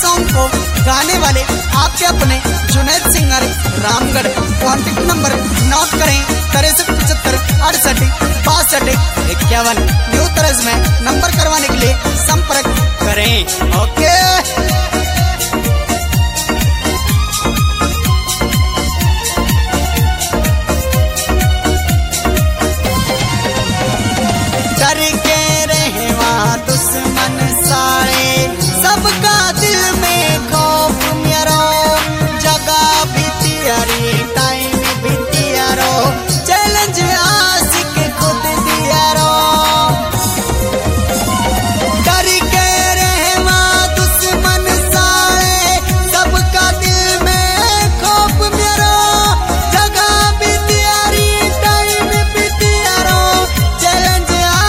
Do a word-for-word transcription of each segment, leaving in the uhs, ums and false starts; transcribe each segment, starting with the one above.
Song को गाने वाले आपके अपने Junaid singer Ramgarh. Contact number note करें तिरसठ पचहत्तर अड़सठ बासठ इक्यावन। न्यू तरज में नंबर करवाने के लिए संपर्क करें। ओके करके रहवा दुश्मन सारे सबका दिल में खौफ मेरो जगह भी तियारी टाइम भी तियारो चैलेंज आशिक खुद दियारो। करके रहवा दुश्मन सारे सबका दिल में खौफ मेरो जगह भी तियारी टाइम भी तियारो चैलेंज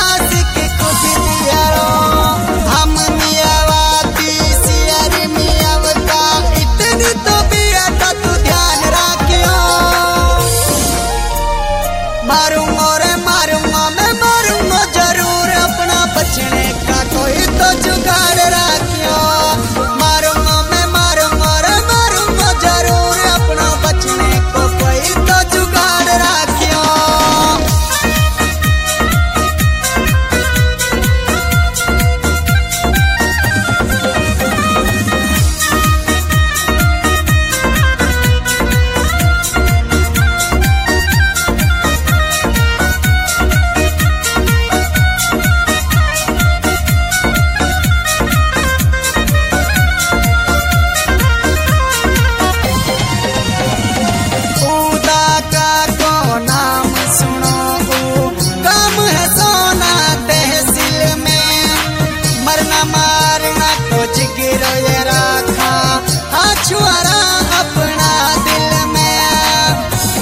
मारूंगा रे मारूंगा मैं मारूंगा जरूर अपना बचने का कोई तो जुगाड़ रखियो। मारूंगा मैं मारूंगा रे मारूंगा जरूर अपना बचने को कोई तो जुगाड़ रखियो। मारना कुछ गिरो ये रखा छुआरा अपना दिल में।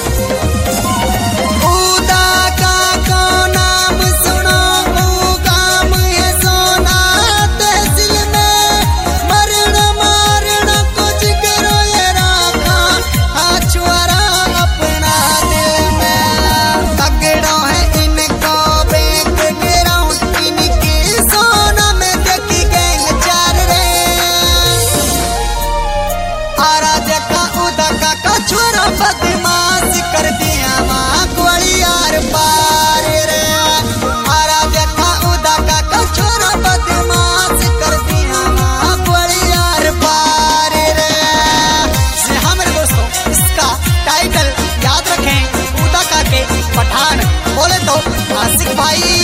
खुदा का को नाम सुनो काम है सोना तहसील में। मरना मारना कुछ गिरो ये रखा छुआरा अपना दिल में। तगड़ो है इनको बेक गिराऊं इनकी सोना में छोरा बदमाश कर दिया माँ ग्वालियर पार रे। आरा देखा उदा का छोरा बदमाश कर दिया माँ ग्वालियर पार रे। हाँ मेरे दोस्तों इसका टाइटल याद रखें उदा का के पठान बोले तो आशिक भाई।